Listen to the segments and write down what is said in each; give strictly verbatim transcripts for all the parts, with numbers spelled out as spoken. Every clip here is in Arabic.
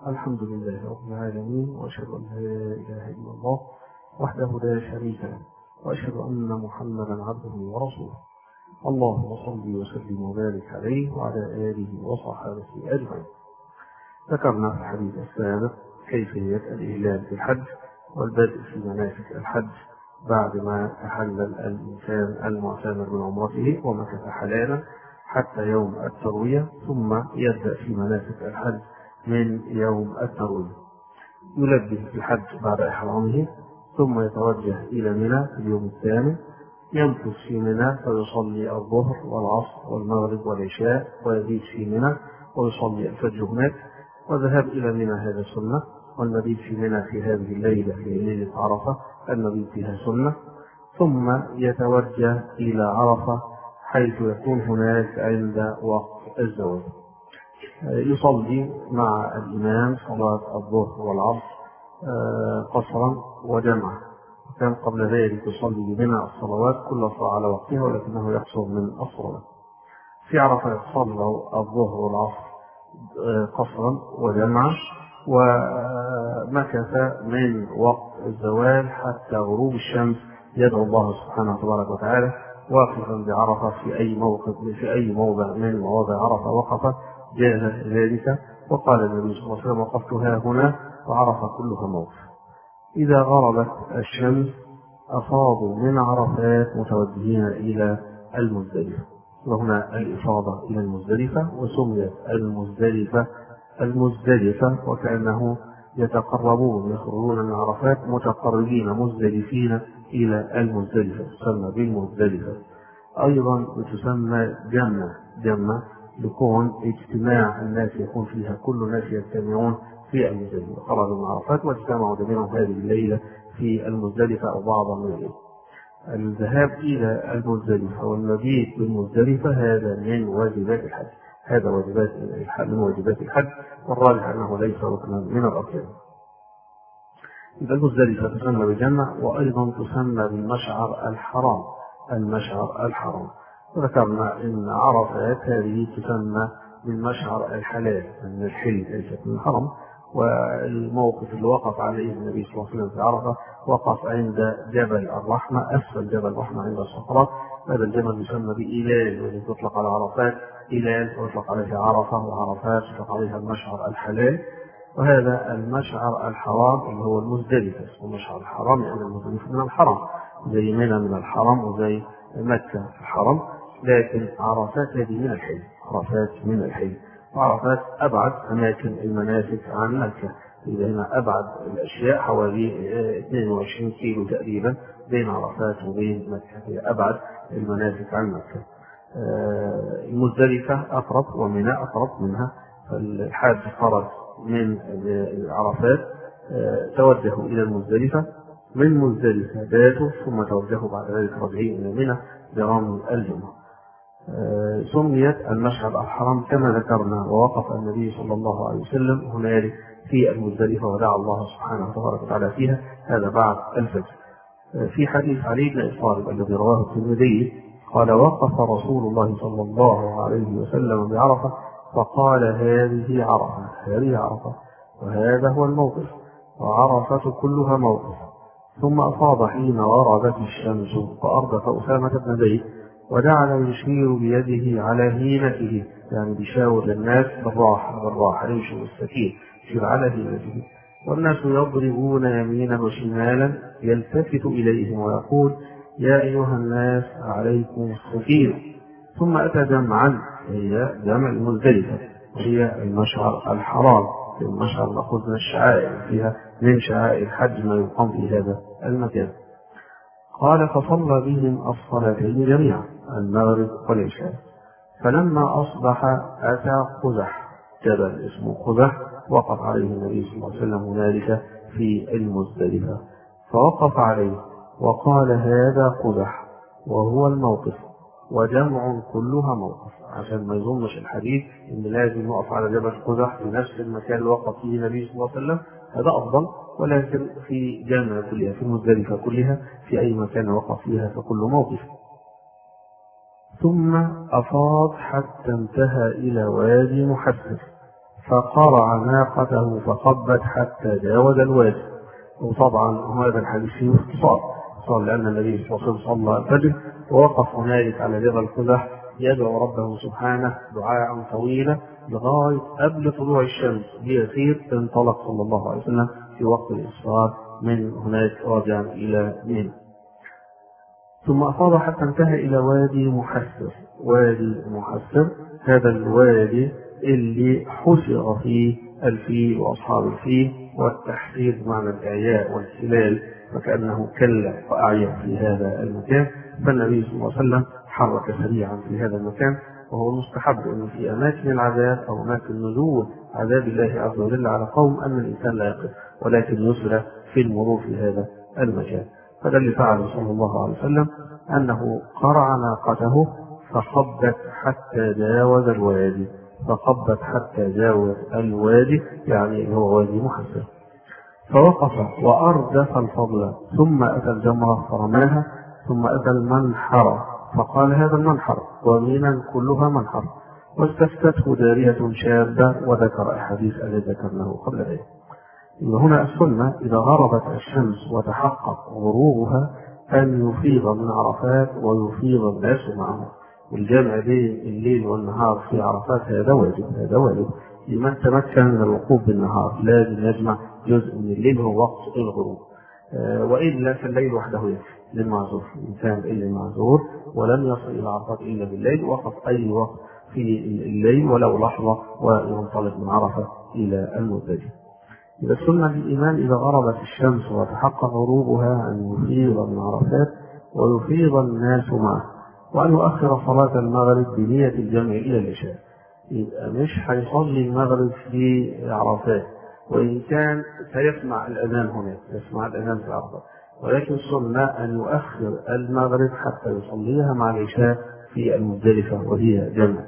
الحمد لله رب العالمين، وأشهد أن لا إله إلا الله وحده لا شريك له، وأشهد أن محمدا عبده ورسوله. اللهم صل وسلم وبارك عليه وعلى آله وصحبه أجمعين. ذكرنا في الحديث السابق كيفية الإهلال بالحج والبدء في مناسك الحج بعدما تحلل الإنسان المعتمر من عمرته ومكث حلالا حتى يوم التروية، ثم يبدأ في مناسك الحج من يوم التروية. يلبي في الحج بعد إحرامه، ثم يتوجه إلى منى في اليوم الثاني، يمكث في منى فيصلي الظهر والعصر والمغرب والعشاء ويبيت في منى ويصلي الفجر هناك. وذهاب إلى منى هذا سنة، والمبيت في منى في هذه الليلة في ليلة عرفة المبيت فيها سنة. ثم يتوجه إلى عرفة حيث يكون هناك عند وقت الزواج، يصلي مع الإمام صلاة الظهر والعصر قصرا وجمعا. كان قبل ذلك يصلي بمنى الصلوات كل صلاة على وقتها، ولكنه يقصر من الصلوات. في عرفة يصلي الظهر والعصر قصرا وجمعا، ومكث من وقت الزوال حتى غروب الشمس يدعو الله سبحانه تبارك وتعالى واقفا بعرفة في أي موقف في أي موضع من مواضع عرفة وقف جاز ذلك. وقال النبي صلى الله عليه وسلم: وقفت ها هنا وعرفة كلها موقف. إذا غربت الشمس أفاضوا من عرفات متوجهين إلى المزدلفة، وهنا الإفاضة إلى المزدلفة، وسميت المزدلفة المزدلفة وكأنه يتقربون يخرجون من عرفات متقربين مزدلفين إلى المزدلفة، تسمى بالمزدلفة. أيضا تسمى جنة جنة لكون اجتماع الناس يكون فيها كل الناس يجتمعون في المزدلفة، خرجوا من عرفات واجتمعوا جميعا هذه الليلة في المزدلفة أو بعضا من الليل. الذهاب إلى المزدلفة والمبيت بالمزدلفة هذا من واجبات الحج، هذا واجبات من واجبات الحج، والراجح أنه ليس ركنا من الأركان. إذا المزدلفة تسمى بالجنة، وأيضا تسمى بالمشعر الحرام، المشعر الحرام. وذكرنا أن عرفات هذه تسمى بالمشعر الحلال من الحل ليست من الحرم. والموقف اللي وقف عليه النبي صلى الله عليه وسلم في عرفة وقف عند جبل الرحمة، أسفل جبل الرحمة عند الصخرات. هذا الجبل يسمى بإيلال، والذي تطلق على عرفات إيلال ويطلق عليها عرفة، وعرفات يطلق عليها المشعر الحلال. وهذا المشعر الحرام اللي هو المزدلفة، اسمه المشعر الحرام يعني المزدلفة من الحرم، زي منى من الحرم وزي مكة الحرم، لكن عرفات هذه من الحل، عرفات من الحل. وعرفات أبعد أماكن المناسك عن مكة، إذا هنا أبعد الأشياء حوالي اثنين وعشرين كيلو تقريبا بين عرفات وبين مكة، هي أبعد المناسك عن مكة. المزدلفة أقرب ومنى أقرب منها، فالحاج خرج من عرفات توجهوا إلى المزدلفة، من مزدلفة باتوا ثم توجهوا بعد ذلك راجعين إلى منى برمي الجمرة. سميت المشعر الحرام كما ذكرنا، ووقف النبي صلى الله عليه وسلم هنالك في المزدلفة ودعا الله سبحانه وتعالى فيها، هذا بعد الفجر. في حديث علي بن أبي طالب الذي رواه الترمذي قال: وقف رسول الله صلى الله عليه وسلم بعرفة فقال: هذه عرفة، هذه عرفة، وهذا هو الموقف، وعرفة كلها موقف. ثم أفاض حين غربت الشمس فأردف أسامة بن زيد وجعل يشير بيده على هينته، يعني بيشاور الناس بالراحة بالراحة يمشي بالسكين، يشير على هينته. والناس يضربون يمينا وشمالا يلتفت إليهم ويقول: يا أيها الناس عليكم السكين. ثم أتى جمعا، هي جمع المزدلفة، وهي المشعر الحرام، المشعر مأخوذ من الشعائر، فيها من شعائر الحج ما يقام في هذا المكان. قال: فصلى بهم الصلاتين جميعا، المغرب والعشاء. فلما أصبح أتى قزح، جبل اسمه قزح وقف عليه النبي صلى الله عليه وسلم هنالك في المزدلفة، فوقف عليه وقال: هذا قزح وهو الموقف، وجمع كلها موقف، عشان ما يظنش الحديث ان لازم نقف على جبل قزح في نفس المكان اللي وقف فيه النبي صلى الله عليه وسلم، هذا افضل، ولكن في جامعة كلها في المزدلفة كلها في اي مكان وقف فيها فكل موقف. ثم افاض حتى انتهى الى وادي محسر، فقرع ناقته فقبت حتى جاوز الوادي. وطبعا هذا الحديث فيه اختصار، صلى لأن النبي صلى الله عليه وسلم صلى الفجر ووقف هنالك على جبل قزح يدعو ربه سبحانه دعاء طويلا لغاية قبل طلوع الشمس بيسير، انطلق صلى الله عليه وسلم في وقت الإسفار من هناك راجعا إلى منى، ثم أفاض حتى انتهى إلى وادي محسر. وادي محسر هذا الوادي اللي حسر فيه الفيل وأصحاب الفيل، والتحسير بمعنى الإعياء والسلال، فكأنه كلا وأعيا في هذا المكان. فالنبي صلى الله عليه وسلم حرك سريعا في هذا المكان. وهو المستحب أنه في أماكن العذاب أو أماكن نزول عذاب الله عز وجل على قوم أن الإنسان لا يقف، ولكن يسرع في المرور في هذا المكان. فده اللي فعله صلى الله عليه وسلم، أنه قرع ناقته فخبت حتى جاوز الوادي. فخبت حتى جاوز الوادي يعني هو وادي محسر. فوقف وأردف الفضل، ثم أتى الجمرة فرماها، ثم أتى المنحر فقال هذا المنحر، ومنى كلها منحر. واستفتته جارية شابة، وذكر أحاديث التي ذكرناه قبل ذلك. هنا السنة إذا غربت الشمس وتحقق غروبها أن يفيض من عرفات ويفيض الناس معه. والجمع بين الليل والنهار في عرفات هذا واجب، هذا واجب لمن تمكن من الوقوف بالنهار، لازم يجمع جزء من الليل هو وقت الغروب. أه وإلا فالليل وحده يكفي للمعذور. الإنسان إلا المعذور ولم يصل إلى عرفات إلا بالليل، وقف أي وقت في الليل ولو لحظة وينطلق من عرفة إلى المزدلفة. إذا السنة الإيمان إذا غربت الشمس وتحقق غروبها أن يفيض من عرفات ويفيض الناس معه، وأن يؤخر صلاة المغرب بنية الجمع إلى العشاء. يبقى مش هيصلي المغرب في عرفات، وإن كان سيسمع الأذان هناك، يسمع الأذان في عرفات، ولكن السنة أن يؤخر المغرب حتى يصليها مع العشاء في المزدلفة وهي جمع.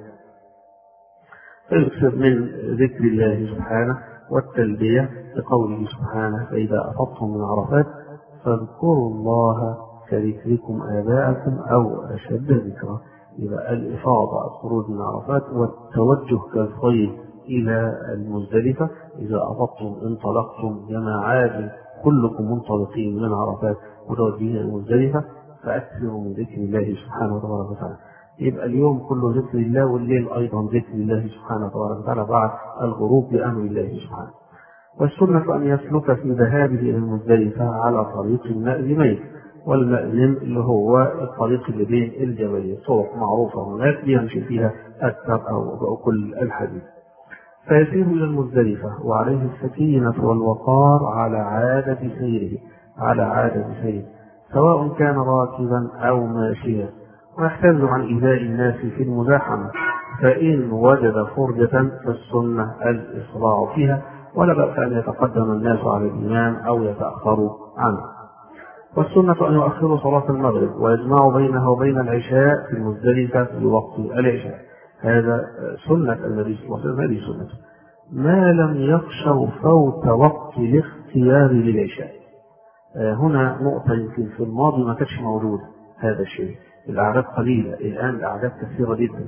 فيكثر من ذكر الله سبحانه والتلبية لقوله سبحانه فإذا أفضتم من عرفات فاذكروا الله كذكركم آباءكم أو أشد ذكرا. يبقى الإفاضة الخروج من عرفات والتوجه كالخيل إلى المزدلفة. إذا أفضتم انطلقتم جماعات كلكم منطلقين من عرفات متوجهين إلى المزدلفة، فأكثروا من ذكر الله سبحانه وتعالى. يبقى اليوم كله ذكر الله، والليل أيضا ذكر الله سبحانه وتعالى بعد الغروب بأمر الله سبحانه. والسنة أن يسلك في ذهابه إلى المزدلفة على طريق المأذنين، والمأذن اللي هو الطريق اللي بين الجبلين، طرق معروفة هناك يمشي فيها أكثر أو كل الحديث. فيسير إلى المزدلفة وعليه السكينة والوقار على عادة سيره، على عادة سيره سواء كان راكبا أو ماشيا، ويحتاج عن إيذاء الناس في المزاحمة، فإن وجد فرجة فالسنة الإسراع فيها، ولا بأس أن يتقدم الناس على الإمام أو يتأخروا عنه. والسنة أن يؤخروا صلاة المغرب ويجمعوا بينها وبين العشاء في المزدلفة في وقت العشاء. هذا سنة النبي صلى الله عليه وسلم، هذه سنة ما لم يخشوا فوت وقت الاختيار للعشاء. هنا نقطة يمكن في الماضي ما كانتش موجودة هذا الشيء. الأعداد قليلة، الآن الأعداد كثيرة جدا،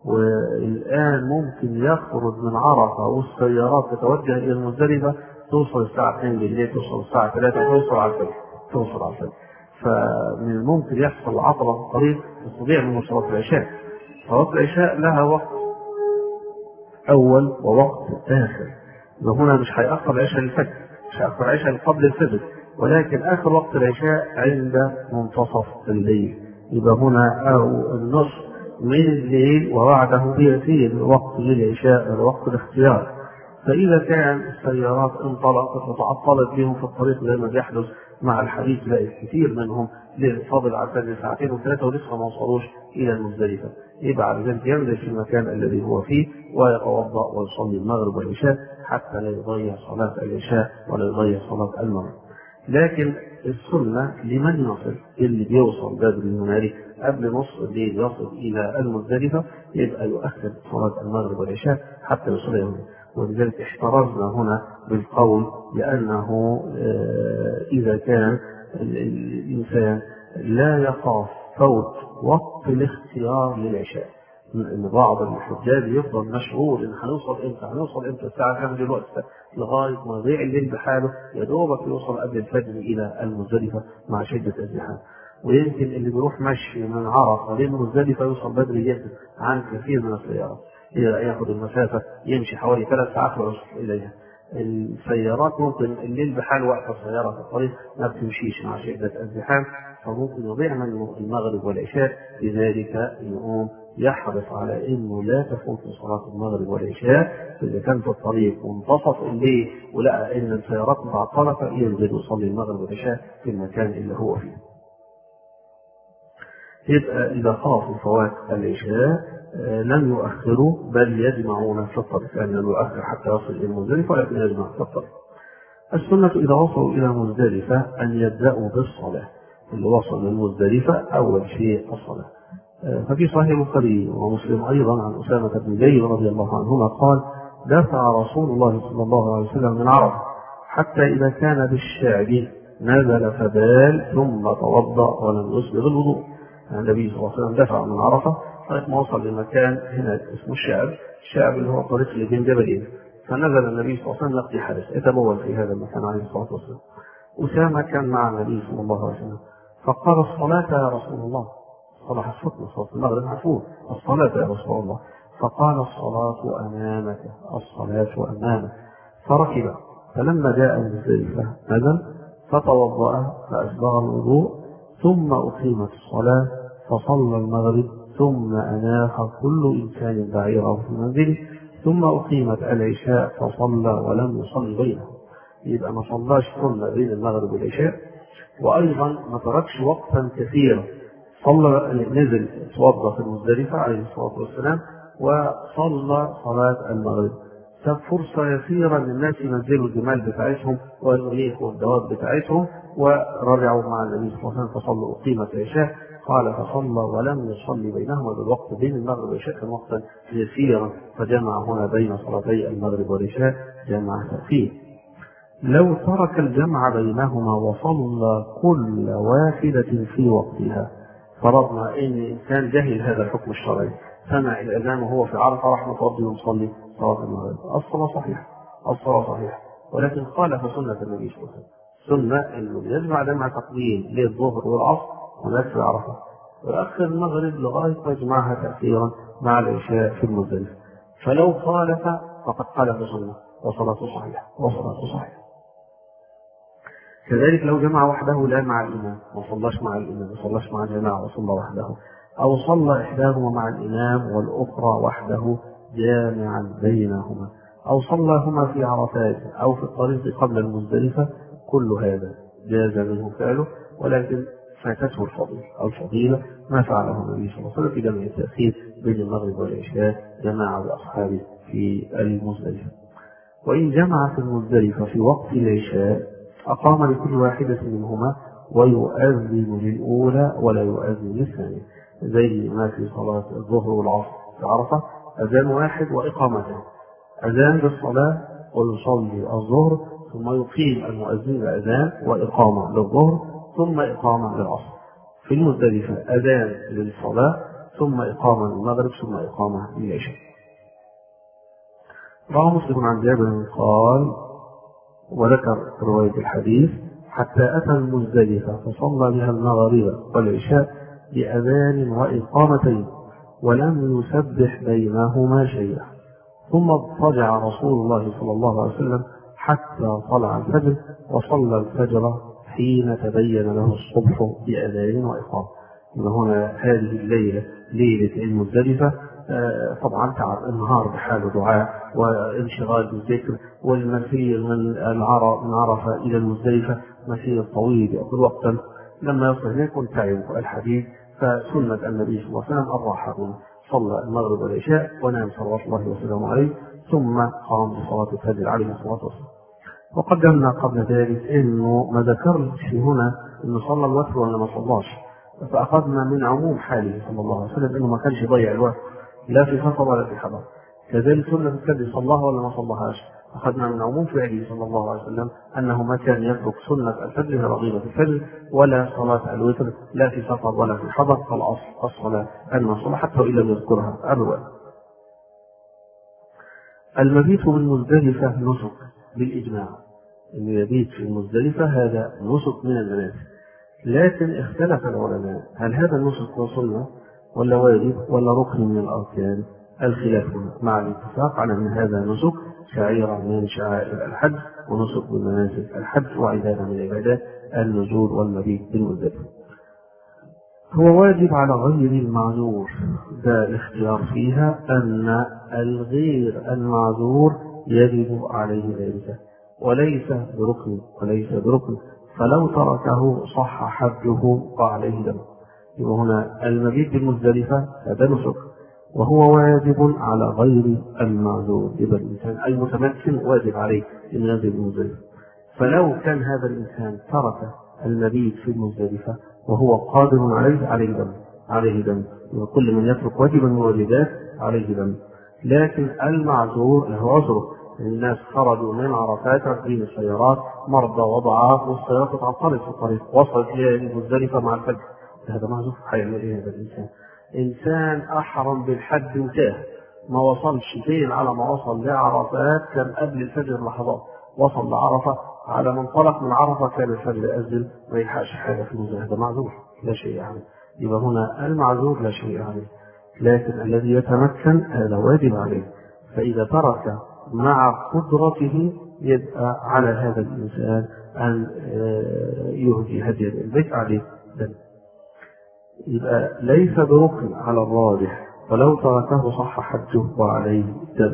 والآن ممكن يخرج من عرفة والسيارات تتوجه إلى المزدلفة توصل الساعة اثنين بالليل، توصل الساعة ثلاثة، توصل على الفجر، توصل على الفجر. فمن الممكن يحصل عطلة في الطريق تستطيع من صلاة العشاء. صلاة العشاء لها وقت أول ووقت آخر، وهنا مش هيأخر العشاء للفجر، مش هيأخر العشاء قبل الفجر، ولكن آخر وقت العشاء عند منتصف الليل. يبقى هنا أو النصف من الليل وبعده بيأتي وقت للعشاء، وقت الاختيار. فإذا كان السيارات انطلقت وتعطلت بهم في الطريق زي ما بيحدث مع الحديث، لا كثير منهم فاضل على الفجر ساعتين وثلاثة ولسه ما وصلوش إلى المزدلفة، يبقى على ذلك ينزل في المكان الذي هو فيه ويتوضأ ويصلي المغرب والعشاء حتى لا يضيع صلاة العشاء ولا يضيع صلاة المغرب. لكن السنة لمن يصل، اللي بيوصل بدري هنالك قبل نصف الليل يصل إلى المزدلفة، يبقى يؤخر صلاة المغرب والعشاء حتى يصل إلى المغرب. ولذلك احترزنا هنا بالقول، لأنه إذا كان الإنسان لا يخاف فوت وقت الاختيار للعشاء، ان بعض الحجاج يفضل مشغول ان هنوصل امتى هنوصل امتى الساعه كام دلوقتي لغايه ما يضيع الليل بحاله، يا دوبك يوصل قبل الفجر الى المزدلفه مع شده الزحام. ويمكن اللي بيروح مشي من عرفه للمزدلفه يوصل بدري جدا عن كثير من السيارات، ياخذ المسافه يمشي حوالي ثلاث ساعات ويوصل اليها. السيارات ممكن الليل بحال وقت السياره في الطريق ما بتمشيش مع شده الزحام، فممكن يضيع منه المغرب والعشاء، لذلك يقوم يحرص على انه لا تفوت صلاه المغرب والعشاء. اذا كان في الطريق منتصف الليل ولقى ان السيارات متعطله فينزل يصلي المغرب والعشاء في المكان اللي هو فيه. يبقى اذا خافوا فوات العشاء لم يؤخروا بل يجمعون في الطريق، يعني لم يؤخر حتى يصل الى المزدلفه ولكن يجمع في الطريق. السنه اذا وصلوا الى مزدلفه ان يبداوا بالصلاه، اللي وصل للمزدلفه اول شيء الصلاه. ففي صحيح البخاري ومسلم ايضا عن اسامه بن زيد رضي الله عنهما قال: دفع رسول الله صلى الله عليه وسلم من عرفه حتى اذا كان بالشعب نزل فبال ثم توضا ولم يسبغ الوضوء. يعني النبي صلى الله عليه وسلم دفع من عرفه لغايه ما وصل لمكان هناك اسمه الشعب، الشعب اللي هو طريق اللي بين جبلين، فنزل النبي صلى الله عليه وسلم يقضي حدث، يتبول في هذا المكان عليه الصلاه والسلام. اسامه كان مع النبي صلى الله عليه وسلم فقال: الصلاه يا رسول الله. صلاح الصبح صلاة المغرب عفوا، الصلاة يا رسول الله. فقال: الصلاة أمامك، الصلاة أمامك. فركب، فلما جاء المزدلفة نزل فتوضأ فأسبغ الوضوء، ثم أقيمت الصلاة فصلى المغرب، ثم أناخ كل إنسان بعيره في منزله، ثم أقيمت العشاء فصلى ولم يصلي بينهم. يبقى ما صلاش سنة بين المغرب والعشاء، وأيضا ما تركش وقتا كثيرا، صلى نزل توضأ في المزدلفة عليه الصلاة والسلام وصلى صلاة المغرب. ساب فرصة يسيرة للناس ينزلوا الجمال بتاعتهم ويريحوا الدواب بتاعتهم، ورجعوا مع النبي صلى الله عليه وسلم فصلوا أقيمة العشاء. قال: فصلى ولم يصلي بينهما، بالوقت بين المغرب والعشاء كان وقتا يسيرا، فجمع هنا بين صلاتي المغرب والعشاء جمع فيه. لو ترك الجمع بينهما وصلى كل واحدة في وقتها، فرضنا ان انسان جهل هذا الحكم الشرعي، سمع الاذان وهو في عرفه راح متوضي ومصلي صلاه المغرب، الصلاه صحيحه، الصلاه صحيحه، ولكن خالف سنه النبي صلى الله عليه وسلم. سنه انه يجمع جمع تقديم للظهر والعصر هناك في عرفه، ويؤخر المغرب لغايه ما يجمعها تاخيرا مع العشاء في المزدلفه. فلو خالف فقد خالف سنه وصلاته صحيحه، وصلاته صحيحه. كذلك لو جمع وحده لا مع الإمام، ما صلاش مع الإمام، ما صلاش مع الجماعة وصلى وحده، أو صلى إحداهما مع الإمام والأخرى وحده جامعا بينهما، أو صلاهما في عرفات أو في الطريق قبل المزدلفة، كل هذا جاز منه فعله، ولكن فاتته الفضيلة أو الفضيلة ما فعله النبي صلى الله عليه وسلم في جمع التأخير بين المغرب والعشاء جماعة بأصحابه في المزدلفة. وإن جمع في المزدلفة في وقت العشاء أقام لكل واحدة منهما ويؤذن للأولى ولا يؤذن للثانية، زي ما في صلاة الظهر والعصر في عرفة، أذان واحد وإقامتين، أذان للصلاة ويصلي الظهر، ثم يقيم المؤذن الأذان وإقامة للظهر ثم إقامة للعصر. في المزدلفة أذان للصلاة ثم إقامة للمغرب ثم إقامة للعشاء. رواه مسلم عن جابر قال، وذكر رواية الحديث: حتى أتى المزدلفة فصلى بها المغرب والعشاء بأذان وإقامتين ولم يسبح بينهما شيئا، ثم اضطجع رسول الله صلى الله عليه وسلم حتى طلع الفجر، وصلى الفجر حين تبين له الصبح بأذان وإقامة. هنا هذه الليلة ليلة المزدلفة، طبعا تعب النهار بحاله دعاء وانشغال بالذكر، والمسير من العرب من عرفة إلى المزدلفة مسير طويل يأخذ وقتا، لما يصل هناك تعب الحديث. فسنة النبي صلى الله عليه وسلم الراحة، صلى المغرب والعشاء ونام صلوات الله وسلامه عليه، ثم قام بصلاة الفجر عليه الصلاة والسلام. وقدمنا قبل ذلك انه ما ذكرش هنا انه صلى الوتر ولا ما صلاش، فاخذنا من عموم حاله صلى الله عليه وسلم انه ما كانش يضيع الوقت لا في سفر ولا في حضر. كذلك سنة الفجر صلاها ولا ما صلاهاش، أخذنا من عموم فعله صلى الله عليه وسلم أنه ما كان يترك سنة الفجر رغيبة الفجر ولا صلاة الوتر لا في سفر ولا في حضر، فالأصل الصلاة المصلحة حتى وإن لم يذكرها أبدا. المبيت بالمزدلفة نسك بالإجماع، أن يبيت في المزدلفة هذا نسك من المناسك، لكن اختلف العلماء هل هذا النسك هو سنة ولا واجب ولا ركن من الأركان؟ الخلاف مع الاتفاق على أن هذا نسك شعيرة من شعائر الحج ونسك من مناسك الحج وعبادة من عبادات النزول والمبيت بالمزدلفة. هو واجب على غير المعذور، ده الاختيار فيها أن الغير المعذور يجب عليه ذلك وليس بركن وليس بركن فلو تركه صح حجه وعليه دم. يبقى هنا المبيت بالمزدلفة هذا نسك وهو واجب على غير المعذور، يبقى الإنسان المتمكن واجب عليه أن ينزل بالمزدلفة. فلو كان هذا الإنسان ترك المبيت في المزدلفة وهو قادر عليه عليه دم عليه دم وكل من يترك واجبا من الواجبات عليه دم. لكن المعذور له عذره، الناس خرجوا من عرفات راكبين السيارات مرضى وضعاف والسيارات اتعطلت في الطريق وصلت الى المزدلفة مع الفجر، هذا معذور. هيعمل ايه هذا الانسان؟ انسان احرم بالحج وتاه ما وصلش فين على ما وصل لعرفات كان قبل الفجر لحظات، وصل لعرفة على منطلق من عرفة كان الفجر يأذن ما يلحقش حاجة في المزدلفة، هذا معذور لا شيء عليه. يبقى هنا المعذور لا شيء عليه، لكن الذي يتمكن هذا واجب عليه. فإذا ترك مع قدرته يبقى على هذا الإنسان أن يهدي هدي البيت عليه دم. يبقى ليس بركن على الراجح ولو تركه صح حجه وعليه دم.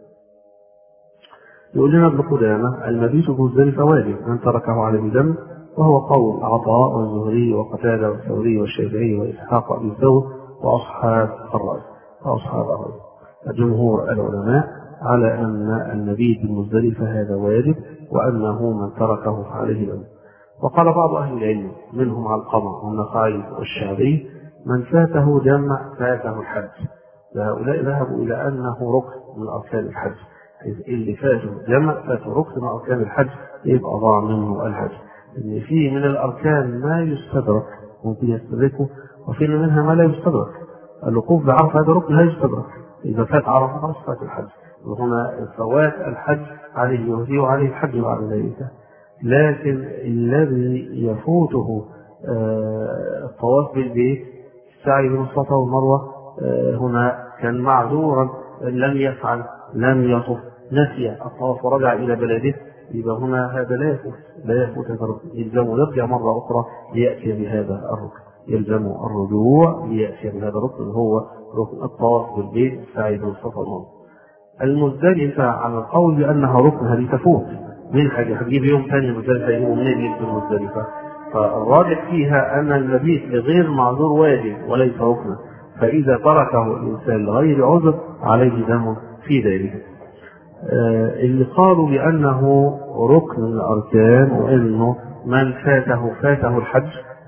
يقول لنا ابن قدامة المبيت بمزدلفة واجب من تركه عليه دم، وهو قول عطاء والزهري وقتادة والثوري والشافعي وإسحاق وأبي ثور وأصحاب الرأي وأصحاب الرأي. جمهور العلماء على أن المبيت بالمزدلفة هذا واجب وأنه من تركه فعليه دم. وقال بعض أهل العلم منهم علقمة والنخعي والشعبي من فاته جمع فاته الحج، هؤلاء ذهبوا إلى أنه ركن من أركان الحج، اللي فاته جمع فاته ركن من أركان الحج يبقى ضاع منه الحج. إن في من الأركان ما يستدرك ممكن يستدركه وفي منها ما لا يستدرك. الوقوف بعرفة هذا ركن لا يستدرك، إذا فات عرفة خلاص فات الحج، وهنا فوات الحج عليه يهدي وعليه الحج بعد ذلك. لكن الذي يفوته الطواف بالبيت السعي بين الصفا والمروة هنا كان معذورا لم يفعل لم يطف نسي الطواف ورجع إلى بلده، يبقى هنا هذا لا يفوت لا يفوت هذا الركن، يلزم يرجع مرة أخرى ليأتي بهذا الركن، يلزم الرجوع ليأتي بهذا الركن هو ركن الطواف بالبيت السعي بين الصفا والمروة. المزدلفة على القول بأنها ركن هذه تفوت من حاجة هتجيب يوم ثاني المزدلفة يوم منين يجيب المزدلفة، فالراجح فيها أن المبيت لغير معذور واجب وليس ركنا، فإذا تركه الإنسان لغير عذر عليه دم في ذلك. آه اللي قالوا بأنه ركن من الأركان وأنه من فاته فاته الحج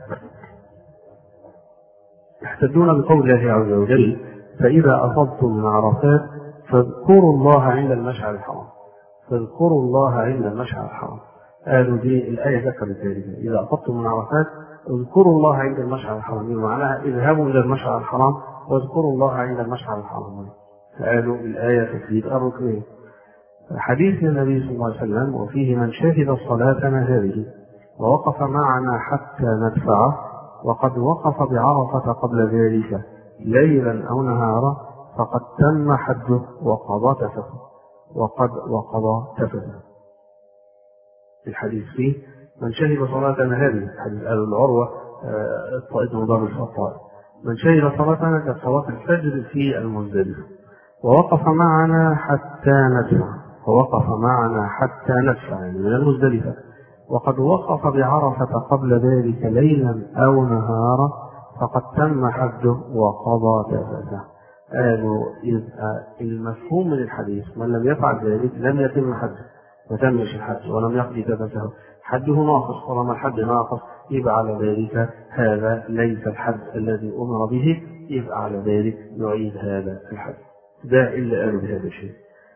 يحتجون بقول الله عز وجل فإذا أفضتم من عرفات فاذكروا الله عند المشعر الحرام، فاذكروا الله عند المشعر الحرام. قالوا دي الآية ذكرت ذلك إذا أفضتم من عرفات اذكروا الله عند المشعر الحرام، معناها اذهبوا إلى المشعر الحرام واذكروا الله عند المشعر الحرام. قالوا الآية تفيد الركنين. حديث النبي صلى الله عليه وسلم وفيه من شهد صلاتنا هذه ووقف معنا حتى ندفعه وقد وقف بعرفة قبل ذلك ليلا أو نهارا فقد تم حجه وقضى تفته وقد وقضى تفته. الحديث فيه من شهد صلاتنا هذه حديث آل العروة الطائف مضار الخطاء من شهد صلاتنا كصلاة الفجر في المزدلفة ووقف معنا حتى ندفع ووقف معنا حتى ندفع يعني من المزدلفة وقد وقف بعرفة قبل ذلك ليلا أو نهارا فقد تم حجه وقضى تفته. قالوا يبقى المفهوم من الحديث من لم يفعل ذلك لم يتم حجه ما تمش الحج ولم يقضي تفته، حجه ناقص، طالما الحج ناقص يبقى على ذلك هذا ليس الحج الذي أمر به، يبقى على ذلك نعيد هذا الحج. ده اللي قالوا بهذا الشيء.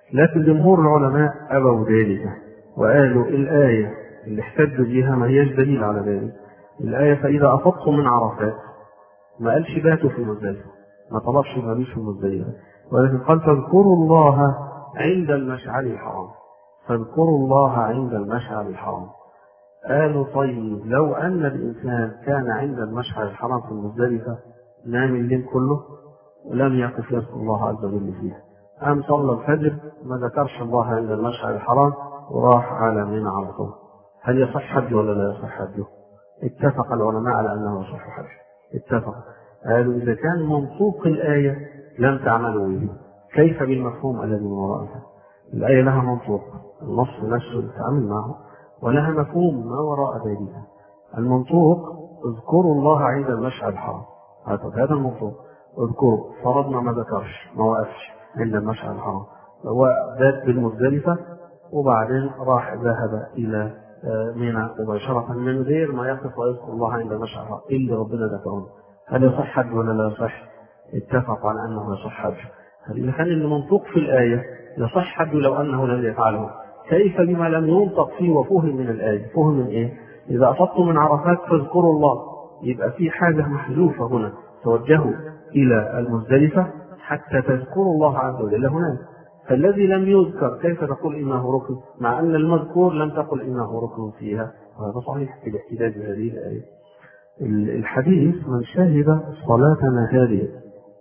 لكن جمهور العلماء أبوا ذلك وقالوا الآية اللي احتجوا بها ما هيش دليل على ذلك. الآية فإذا أفضتم من عرفات، ما قالش باتوا في مزدلفة، ما طلبش المبيت في مزدلفة، ولكن قال فاذكروا الله عند المشعر الحرام، فاذكروا الله عند المشعر الحرام. قالوا طيب لو أن الإنسان كان عند المشعر الحرام في مزدلفة نام الليل كله ولم يقف يذكر الله عز وجل فيها، قام صلى الفجر ما ذكرش الله عند المشعر الحرام وراح على منى على طول، هل يصح حجه ولا لا يصح حجه؟ اتفق العلماء على أنه يصح حجه، اتفق. قالوا إذا كان منطوق الآية لم تعملوا به، كيف بالمفهوم الذي من ورائها؟ الآية لها منطوق، النص نفسه التعامل معه، ولها مفهوم ما وراء ذلك. المنطوق اذكروا الله عند المشعر الحرام، هذا المنطوق، اذكروا، فرضنا ما ذكرش ما وقفش عند المشعر الحرام، هو ذات بالمزدلفة وبعدين راح ذهب إلى منى مباشرة من غير ما يقف ويذكر الله عند المشعر الحرام اللي ربنا ذكره، هل يصح حج ولا لا يصح؟ اتفقوا على أنه يصح حج. إذا كان المنطوق في الآية يصح حج لو أنه لم يفعله، كيف بما لم ينطق فيه وفهم من الآية؟ فهم من إيه؟ إذا أفضتم من عرفات فاذكروا الله، يبقى في حاجة محذوفة هنا، توجهوا إلى المزدلفة حتى تذكروا الله عز وجل هناك. فالذي لم يذكر كيف تقول إنه ركن مع أن المذكور لم تقل إنه ركن فيها؟ وهذا صحيح في الاحتجاج بهذه الآية. الحديث من شهد صلاتنا هذه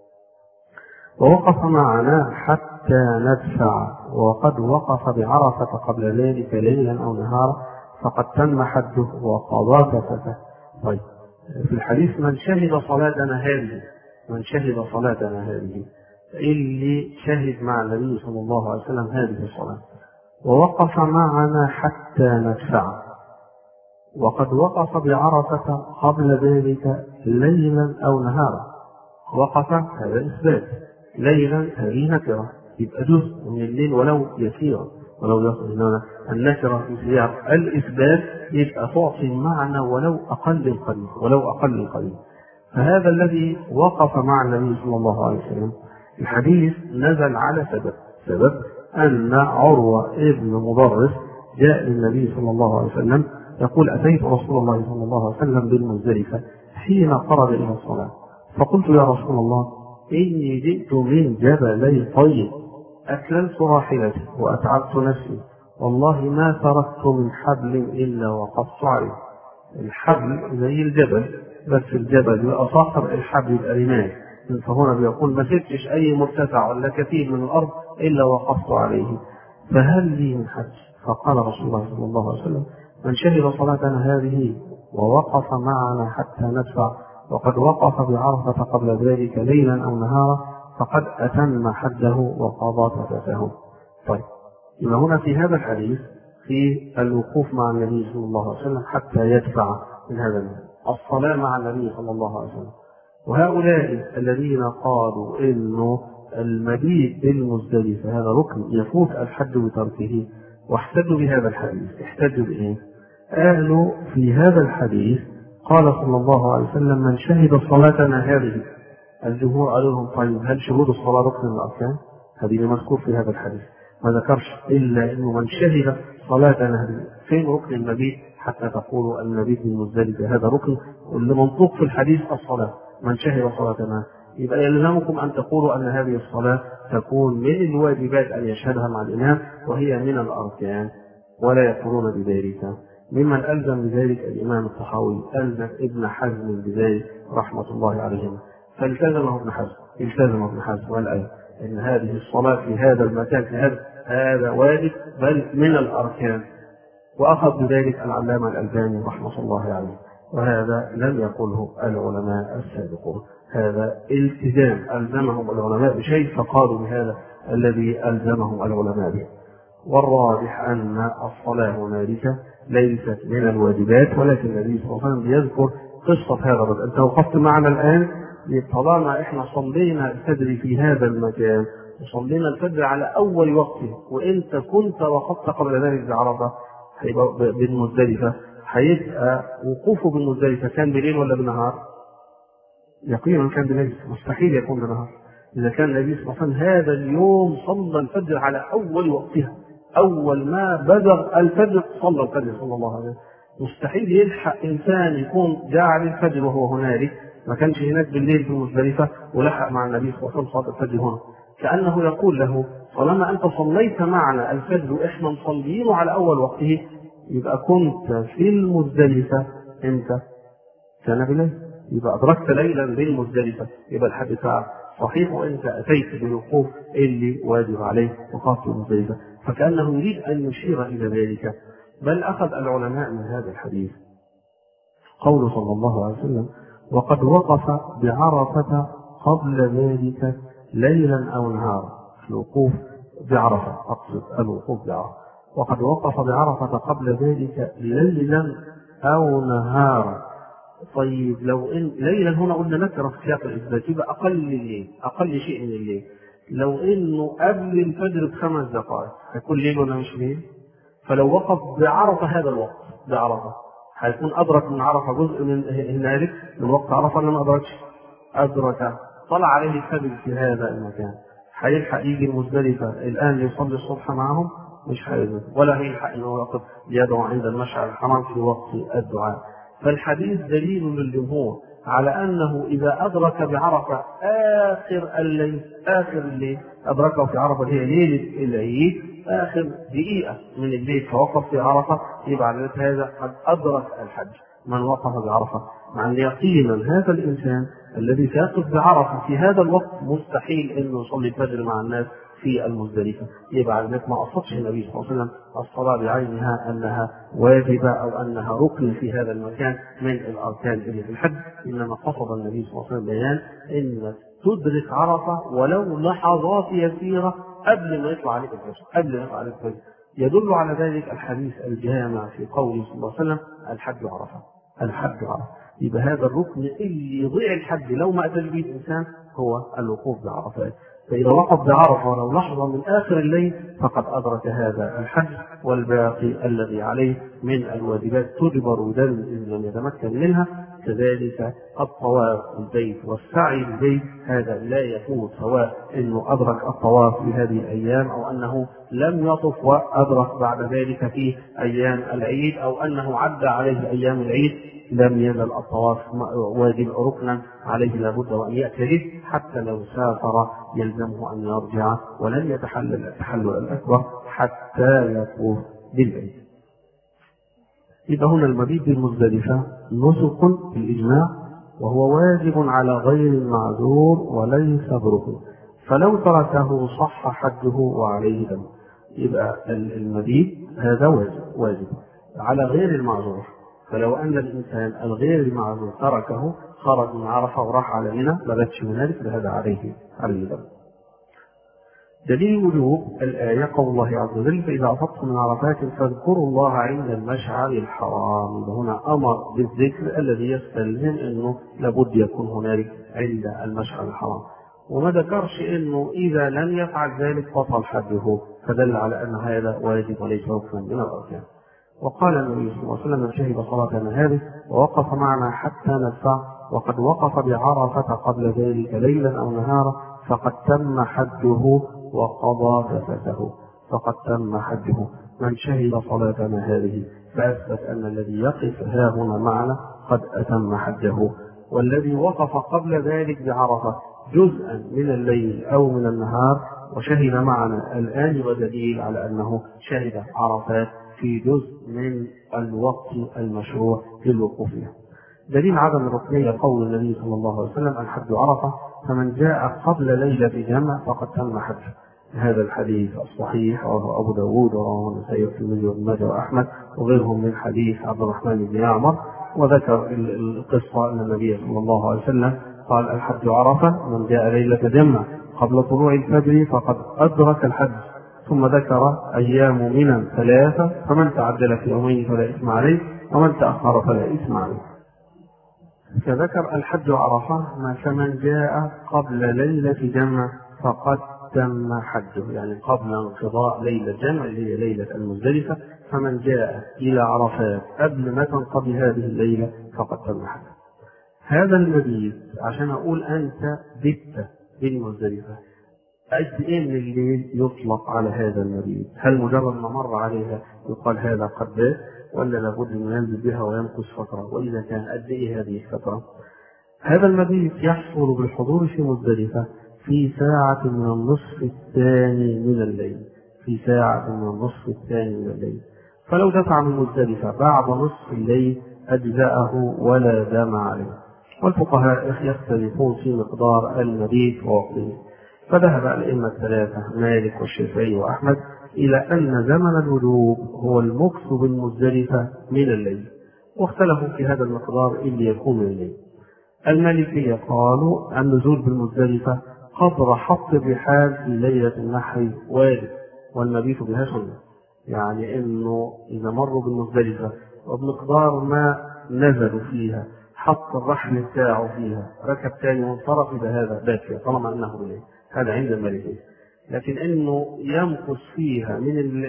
ووقف معنا حتى ندفع وقد وقف بعرفة قبل ذلك ليلا أو نهارا فقد تم حده وقضى كفته. طيب في الحديث من شهد صلاتنا هذه، من شهد صلاتنا هذه اللي شهد مع النبي صلى الله عليه وسلم هذه الصلاة ووقف معنا حتى ندفع وقد وقف بعرفة قبل ذلك ليلا أو نهارا. وقف هذا إثبات، ليلا هذه نكرة، يبقى جزء من الليل ولو يسير ولو يصل النكرة في سياق الإثبات يبقى تعطي معنى ولو أقل القليل ولو أقل القليل. فهذا الذي وقف مع النبي صلى الله عليه وسلم الحديث نزل على سبب سبب أن عروة ابن مضرس جاء للنبي صلى الله عليه وسلم يقول أتيت رسول الله صلى الله عليه وسلم بالمزدلفة حين قرب إلى الصلاة فقلت يا رسول الله إني جئت من جبلي طيب أكللت راحلتي وأتعبت نفسي والله ما تركت من حبل إلا وقفت عليه. الحبل زي الجبل بس الجبل يبقى صاخر، الحبل يبقى رمال، فهنا بيقول ما سبتش أي مرتفع ولا كثير من الأرض إلا وقفت عليه فهل لي من حج؟ فقال رسول الله صلى الله عليه وسلم من شهد صلاتنا هذه ووقف معنا حتى ندفع وقد وقف بعرفة قبل ذلك ليلا أو نهارا فقد أتم حده وقضى كفته. طيب إذا هنا في هذا الحديث في الوقوف مع النبي صلى الله عليه وسلم حتى يدفع من هذا المال، الصلاة مع النبي صلى الله عليه وسلم. وهؤلاء الذين قالوا إنه المبيت بالمزدلفة هذا ركن يفوت الحج بتركه واحتجوا بهذا الحديث، احتجوا بإيه؟ قالوا في هذا الحديث قال صلى الله عليه وسلم من شهد صلاتنا هذه. الجمهور قالوا لهم طيب هل شهود الصلاة ركن من الأركان؟ هذه مذكور في هذا الحديث، ما ذكرش إلا إنه من شهد صلاتنا هذه. فين ركن المبيت حتى تقولوا المبيت بالمزدلفة هذا ركن؟ واللي منطوق في الحديث الصلاة، من شهد صلاتنا. يبقى يلزمكم أن تقولوا أن هذه الصلاة تكون من الواجبات أن يشهدها مع الإمام وهي من الأركان، ولا يقولون بذلك. ممن ألزم بذلك الإمام الطحاوي، ألزم ابن حزم بذلك رحمة الله عليهم، فالتزمه ابن حزم، التزم ابن حزم والآية إن هذه الصلاة في هذا المكان في هذا هذا واجب بل من الأركان، وأخذ بذلك العلامة الألباني رحمة الله عليه. وهذا لم يقله العلماء السابقون، هذا التزام ألزمهم العلماء بشيء فقالوا بهذا الذي ألزمهم العلماء به. والراجح أن الصلاة هنالك ليست من الواجبات، ولكن النبي صلى الله عليه وسلم يذكر قصة هذا الرجل. أنت وقفت معنا الآن طالما إحنا صلينا الفجر في هذا المكان وصلينا الفجر على أول وقته وإنت كنت وقفت قبل ذلك بعرفة هيبقى بالمزدلفة، هيبقى وقوفه بالمزدلفة كان بليل ولا بنهار؟ يقينا كان بليل، مستحيل يكون بنهار. إذا كان النبي صلى الله عليه وسلم هذا اليوم صلى الفجر على أول وقتها، أول ما بدر الفجر صلى الفجر صلى الله عليه وسلم، مستحيل يلحق إنسان يكون جاء عليه الفجر وهو هنالك، ما كانش هناك بالليل في مزدلفة ولحق مع النبي صلى الله عليه وسلم صلاة الفجر هنا، كأنه يقول له طالما أنت صليت معنا الفجر وإحنا مصليين على أول وقته، يبقى كنت في المزدلفة إمتى؟ كان بليل، يبقى أدركت ليلا بالمزدلفة، يبقى الحد ساعة صحيح، وأنت أتيت بالوقوف اللي واجب عليه وقف في المزدلفة، فكأنه يريد أن يشير إلى ذلك. بل أخذ العلماء من هذا الحديث قول صلى الله عليه وسلم: وقد وقف بعرفة قبل ذلك ليلا أو نهارا. الوقوف بعرفة، أقصد الوقوف بعرفة، وقد وقف بعرفة قبل ذلك ليلا أو نهارا. طيب لو إن ليلا هنا قلنا نكره في سياق الإثبات، يبقى أقل الليل، أقل شيء من الليل. لو إنه قبل الفجر بخمس دقائق هيكون ليل ولا مش ليل؟ فلو وقف بعرفة هذا الوقت بعرفة هيكون أدرك من عرفة جزء من هنالك من وقت عرفة، ولا ما أدركش؟ أدرك، طلع عليه الفجر في هذا المكان، هيلحق يجي المزدلفة الآن يصلي الصبح معهم؟ مش هيلحق، ولا هيلحق إنه يقف يدعو عند المشعر الحرام في وقت الدعاء. فالحديث دليل للجمهور على أنه إذا أدرك بعرفة آخر الليل، آخر الليل أدركه في عرفة هي ليلة العيد، آخر دقيقة من الليل فوقف في عرفة، يبقى على هذا قد أدرك الحج من وقف بعرفة. مع أن يقينا هذا الإنسان الذي سيقف بعرفة في هذا الوقت مستحيل أنه يصلي الفجر مع الناس في المزدلفة، يبقى على ذلك ما قصدش النبي صلى الله عليه وسلم الصلاة بعينها أنها واجبة أو أنها ركن في هذا المكان من الأركان اللي في الحج، إنما قصد النبي صلى الله عليه وسلم بيان أن تدرك عرفة ولو لحظات يسيرة قبل ما يطلع عليك الفجر، قبل ما يطلع عليك الفجر. يدل على ذلك الحديث الجامع في قوله صلى الله عليه وسلم: الحج عرفة، الحج عرفة. يبقى هذا الركن اللي يضيع الحج لو ما أتى به الإنسان هو الوقوف بعرفات. فإذا وقف بعرفة ولو لحظة من آخر الليل فقد أدرك هذا الحج، والباقي الذي عليه من الواجبات تجبر دم إن لم يتمكن منها. كذلك الطواف البيت والسعي البيت هذا لا يفوت، سواء أنه أدرك الطواف في هذه الأيام أو أنه لم يطف وأدرك بعد ذلك في أيام العيد أو أنه عدى عليه أيام العيد، لم يزل الطواف واجب ركنا عليه لابد وأن يأتي به، حتى لو سافر يلزمه أن يرجع ولن يتحلل التحلل الأكبر حتى يطوف بالبيت. إذا هنا المبيت بالمزدلفة نسك بالإجماع، وهو واجب على غير المعذور وليس بركن، فلو تركه صح حجه وعليه دم. يبقى المبيت هذا واجب واجب على غير المعذور، فلو أن الإنسان الغير المعذور تركه خرج من عرفة وراح على منى ما باتش من ذلك فهذا عليه عليه دم. دليل وجوب الآية قول الله عز وجل: فإذا أفضتم من عرفات فاذكروا الله عند المشعر الحرام. هنا أمر بالذكر الذي يستلزم أنه لابد يكون هنالك عند المشعر الحرام، وما ذكرش أنه إذا لم يفعل ذلك بطل حجه، فدل على أن هذا واجب وليس ركنا من الأركان. وقال النبي صلى الله عليه وسلم: من شهد صلاتنا هذه ووقف معنا حتى ندفع وقد وقف بعرفة قبل ذلك ليلا أو نهارا فقد تم حجه وقضى تفته، فقد تم حجه. من شهد صلاتنا هذه فأثبت أن الذي يقف ها هنا معنا قد أتم حجه، والذي وقف قبل ذلك بعرفة جزءا من الليل أو من النهار وشهد معنا الآن ودليل على أنه شهد عرفات في جزء من الوقت المشروع للوقوف فيها. دليل عدم الركنية قول النبي صلى الله عليه وسلم: الحج عرفة، فمن جاء قبل ليلة جمع فقد تم حجه. هذا الحديث الصحيح رواه أبو داود ورواه النسائي والترمذي وابن ماجه وأحمد وغيرهم من حديث عبد الرحمن بن يعمر، وذكر القصة أن النبي صلى الله عليه وسلم قال: الحج عرفة، من جاء ليلة جمع قبل طلوع الفجر فقد أدرك الحج. ثم ذكر أيام منى ثلاثة، فمن تعجل في يومين فلا إثم عليه ومن تأخر فلا إثم عليه. فذكر الحج عرفة فمن جاء قبل ليلة جمع فقد تم حجه، يعني قبل انقضاء ليلة جمع اللي هي ليلة المزدلفة، فمن جاء إلى عرفات قبل ما تنقضي هذه الليلة فقد تم حجه. هذا المبيت عشان أقول أنت بت بالمزدلفة. قد إيه من الليل يطلق على هذا المبيت؟ هل مجرد ما مر عليها يقال هذا قد بات، ولا لابد أن ينزل بها ويمكث فترة؟ وإذا كان قد إيه هذه الفترة؟ هذا المبيت يحصل بالحضور في مزدلفة في ساعة من النصف الثاني من الليل، في ساعة من النصف الثاني من الليل. فلو دفع من مزدلفة بعد نصف الليل أجزأه ولا دام عليه. والفقهاء يختلفون في مقدار المبيت ووقته، فذهب الأئمة الثلاثة مالك والشافعي وأحمد إلى أن زمن الوجوب هو المكث بالمزدلفة من الليل، واختلفوا في هذا المقدار اللي يكون من الليل. المالكية قالوا النزول بالمزدلفة قدر حط الرحال في ليلة النحر واجب، والمبيت بها سنة. يعني إنه إذا مروا بالمزدلفة وبمقدار ما نزلوا فيها حط الرحل بتاعه فيها ركب تاني وانصرف بهذا باكر طالما أنه بالليل، هذا عند المالكية. لكن إنه يمكث فيها من ال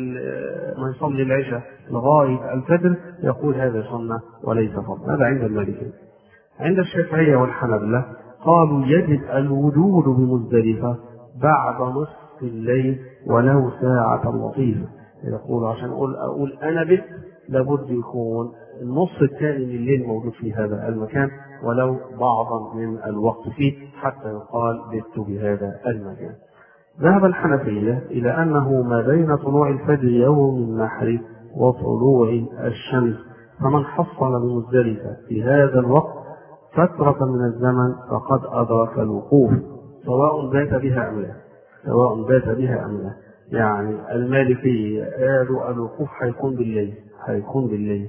ال ما يصلي العشاء لغاية الفجر يقول هذا سنة وليس فرض، هذا عند المالكية. عند الشافعية والحنابلة قالوا يجب الوجود بمزدلفة بعد نصف الليل ولو ساعة لطيفة. يقول عشان أقول, أقول أنا بت لابد يكون النصف الثاني من الليل موجود في هذا المكان ولو بعضا من الوقت فيه حتى يقال بت بهذا المكان. ذهب الحنفية إلى أنه ما بين طلوع الفجر يوم النحر وطلوع الشمس، فمن حصل بمزدلفة في هذا الوقت فترة من الزمن فقد أدرك الوقوف، سواء بات بها أم لا، سواء بات بها أم لا. يعني المالكية قالوا الوقوف هيكون بالليل، هيكون بالليل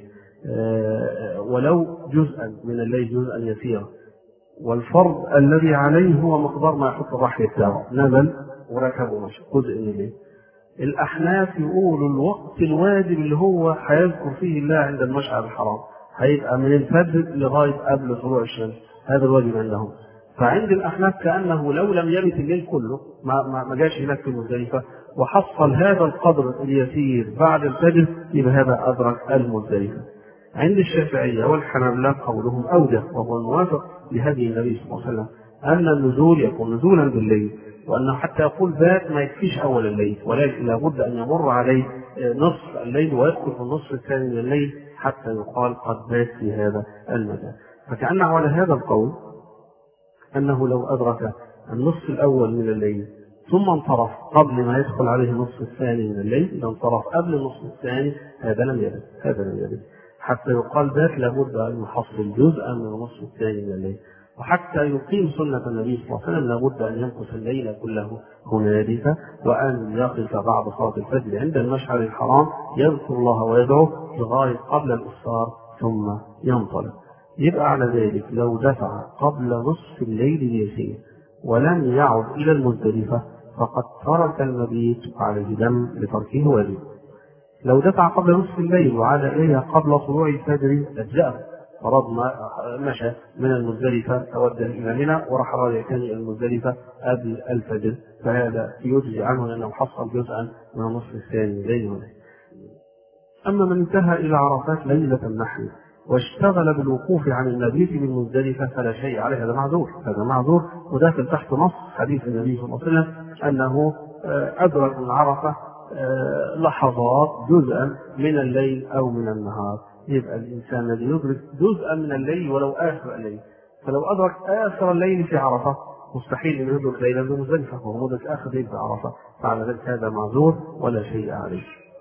أه ولو جزءا من الليل، جزءا يسيرا، والفرض الذي عليه هو مقدار ما يحط الرحل بتاعه، نزل وركب ومشي جزء من الليل. الأحناف يقولوا الوقت الواجب اللي هو هيذكر فيه الله عند المشعر الحرام هيبقى من الفجر لغاية قبل طلوع الشمس، هذا الواجب عندهم. فعند الأحناف كأنه لو لم يبت الليل كله ما ما جاش هناك في مزدلفة وحصل هذا القدر اليسير بعد الفجر يبقى هذا أدرك المزدلفة. عند الشافعية والحنابلة قولهم أوجه وهو الموافق لهدي النبي صلى الله عليه وسلم أن النزول يكون نزولا بالليل، وأنه حتى يقول بات ما يكفيش أول الليل، ولكن لابد أن يمر عليه نصف الليل ويدخل في النصف الثاني من الليل حتى يقال قد بات في هذا المكان. فكأنه على هذا القول أنه لو أدرك النصف الأول من الليل ثم انصرف قبل ما يدخل عليه النصف الثاني من الليل، إذا انصرف قبل النصف الثاني هذا لم يبت، هذا لم يبت حتى يقال بات لابد أن يحصل جزءا من النصف الثاني من الليل. وحتى يقيم سنة النبي صلى الله عليه وسلم لابد أن يمكث الليل كله هنالك، وأن يقف بعد صلاة الفجر عند المشعر الحرام يذكر الله ويدعو لغاية قبل الإفطار ثم ينطلق. يبقى على ذلك لو دفع قبل نصف الليل اليسير ولم يعد إلى المزدلفة فقد ترك المبيت عليه دم لتركه واجب. لو دفع قبل نصف الليل وعاد إليها قبل طلوع الفجر أجزأه، فرضنا مشى من المزدلفة توجه إلى منى وراح راجع ثاني إلى المزدلفة قبل الفجر، فهذا يجزي عنه لأنه حصل جزءا من النصف الثاني من الليل. أما من انتهى إلى عرفات ليلة النحر واشتغل بالوقوف عن المبيت بالمزدلفة فلا شيء عليه، هذا معذور، هذا معذور وداخل تحت نص حديث النبي صلى الله عليه وسلم أنه أدرك من عرفة لحظات جزءا من الليل أو من النهار. يبقى الإنسان الذي يدرك جزءا من الليل ولو آخر الليل، فلو أدرك آخر الليل في عرفة مستحيل أن يدرك ليلا بمزدلفة وهو مدرك آخر الليل في عرفة، فعلى ذلك هذا معذور ولا شيء عليه.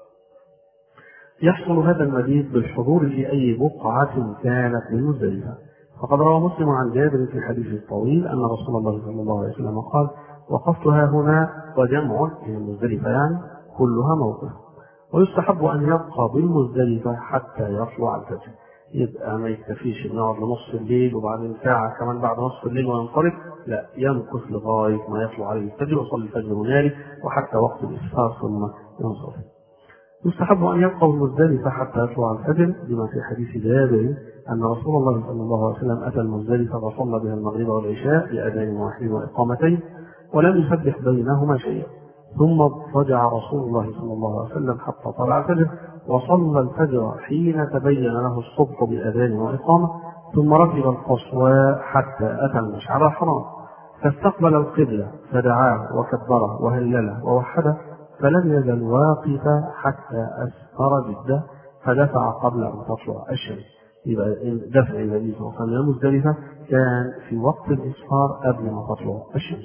يحصل هذا المبيت بالحضور في أي بقعة كانت من مزدلفة، فقد روى مسلم عن جابر في الحديث الطويل أن رسول الله صلى الله عليه وسلم قال: وقفتها هنا وجمع من مزدلفة يعني كلها موقف، ويستحب أن يبقى بالمزدلفة حتى يطلع الفجر. يبقى ما يكتفيش أن يقعد لنصف الليل وبعدين ساعة كمان بعد نصف الليل وينصرف، لا، يمكث لغاية ما يطلع عليه الفجر ويصلي الفجر هنالك وحتى وقت الإسفار ثم ينصرف. يستحب أن يبقى بالمزدلفة حتى يطلع الفجر بما في حديث جابر أن رسول الله صلى الله عليه وسلم أتى المزدلفة فصلى بها المغرب والعشاء بأذان واحد وإقامتين ولم يسبح بينهما شيئا، ثم رجع رسول الله صلى الله عليه وسلم حتى طلع الفجر وصلى الفجر حين تبين له الصبح بأذان وإقامة، ثم ركب القصواء حتى أتى المشعر الحرام فاستقبل القبلة فدعاه وكبره وهلله ووحده، فلم يزل واقفا حتى أسفر جدا فدفع قبل أن تطلع الشمس. يبقى دفع النبي صلى الله عليه وسلم مزدلفة كان في وقت الإسفار قبل ما تطلع الشمس.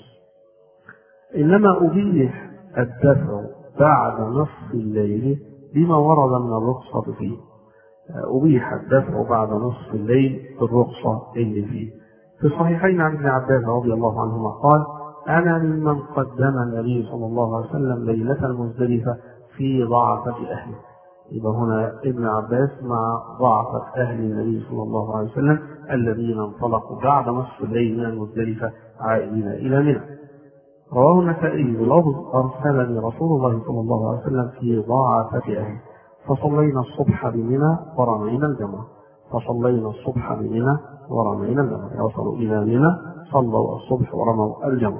إنما أبيح الدفع بعد نصف الليل بما ورد من الرخصة فيه. أبيح الدفع بعد نصف الليل بالرخصة اللي فيه. في الصحيحين عن ابن عباس رضي الله عنهما قال: أنا ممن قدم النبي صلى الله عليه وسلم ليلة المزدلفة في ضعفة أهله. يبقى هنا ابن عباس مع ضعفة أهل النبي صلى الله عليه وسلم الذين انطلقوا بعد نصف الليل من المزدلفة عائدين إلى منى. رواه النسائي بلفظ: أرسلني رسول الله صلى الله عليه وسلم في ضعفة أهله فصلينا الصبح بمنى ورمينا الجمرة. فصلينا الصبح بمنى ورمينا الجمرة. وصلوا إلى منى صلوا الصبح ورموا الجمرة.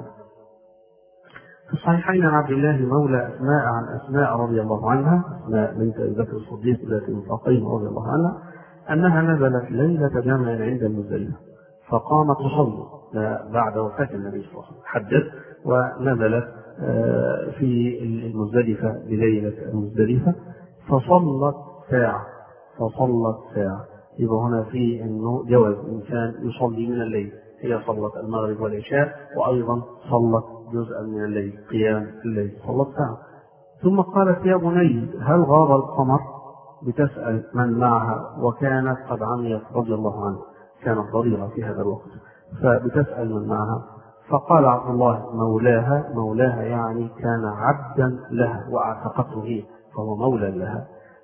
في الصحيحين عن عبد الله مولى أسماء عن أسماء رضي الله عنها، أسماء بنت أبي بكر الصديق ذات النطاقين رضي الله عنها، أنها نزلت ليلة جمع عند المزدلفة فقامت تصلي بعد وفاة النبي صلى الله عليه وسلم، حدث ونزلت في المزدلفة بليلة المزدلفة فصلت ساعة فصلت ساعة يبقى هنا في أنه جواز الإنسان يصلي من الليل. هي صلت المغرب والعشاء وأيضا صلت جزءا من الليل قيام الليل، صلت ساعة. ثم قالت: يا بني هل غاب القمر؟ بتسأل من معها، وكانت قد عميت رضي الله عنها، كانت ضريرة في هذا الوقت، فبتسأل من معها. فقال عبد الله مولاها، مولاها يعني كان عبدا لها واعتقته هي فهو مولى لها.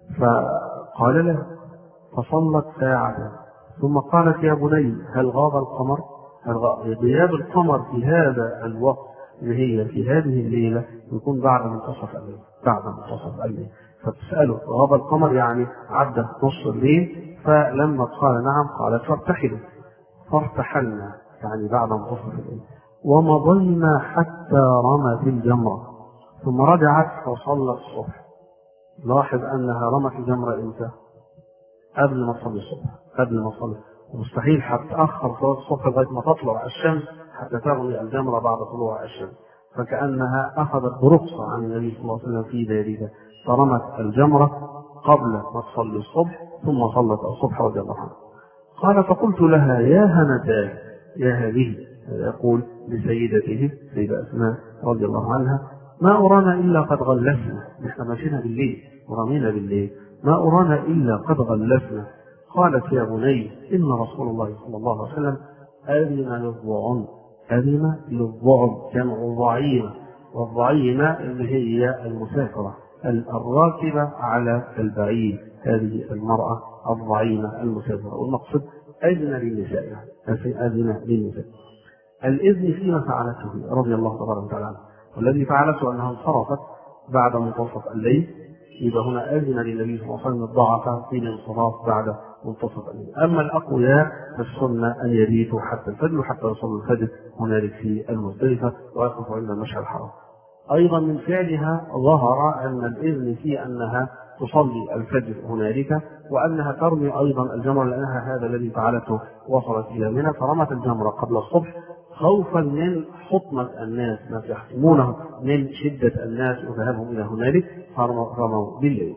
فقال له فصلت ساعة ثم قالت: يا بني هل غاب القمر؟ غياب القمر في هذا الوقت اللي هي في هذه الليلة يكون بعد منتصف الليل، بعد منتصف الليل. فتسأله غاب القمر يعني عدى نصف الليل. فلما قال نعم قالت: فارتحلوا. فارتحلنا يعني بعد منتصف الليل ومضينا حتى رمت الجمرة ثم رجعت وصلت الصبح. لاحظ أنها رمت الجمرة إمتى؟ قبل ما تصلي الصبح، قبل ما تصلي. ومستحيل هتأخر صلاة الصبح لغاية ما تطلع الشمس حتى ترمي الجمرة بعد طلوع الشمس. فكأنها أخذت برخصة عن النبي صلى الله عليه وسلم في ذلك، فرمت الجمرة قبل ما تصلي الصبح ثم صلت الصبح رضي الله عنها. قال: فقلت لها: يا هنتاه، يا هذه، يقول لسيدته سيدة أسماء رضي الله عنها: ما أرانا إلا قد غلسنا، نحن ماشينا بالليل ورمينا بالليل، ما أرانا إلا قد غلسنا. قالت: يا بني إن رسول الله صلى الله عليه وسلم أذن للضعن، أذن للضعن جمع ضعينة، والضعينة اللي هي المسافرة الراكبة على البعير، هذه المرأة الضعينة المسافرة. والمقصد أذن للنساء، أذن للنساء. الإذن فيما فعلته رضي الله تبارك وتعالى، والذي فعلته أنها انصرفت بعد منتصف الليل. يبقى هنا أذن للنبي صلى الله عليه وسلم الضعف في الانصراف بعد منتصف الليل. أما الأقوياء فالسنة أن يبيتوا حتى الفجر، حتى يصلوا الفجر هنالك في المزدلفة ويقفوا عند المشعر الحرام. أيضا من فعلها ظهر أن الإذن في أنها تصلي الفجر هنالك، وأنها ترمي أيضا الجمرة، لأنها هذا الذي فعلته، وصلت إلى منى فرمت الجمرة قبل الصبح خوفا من حطمة الناس، ما يحتمونه من شدة الناس وذهابهم إلى هنالك، فرموا بالليل.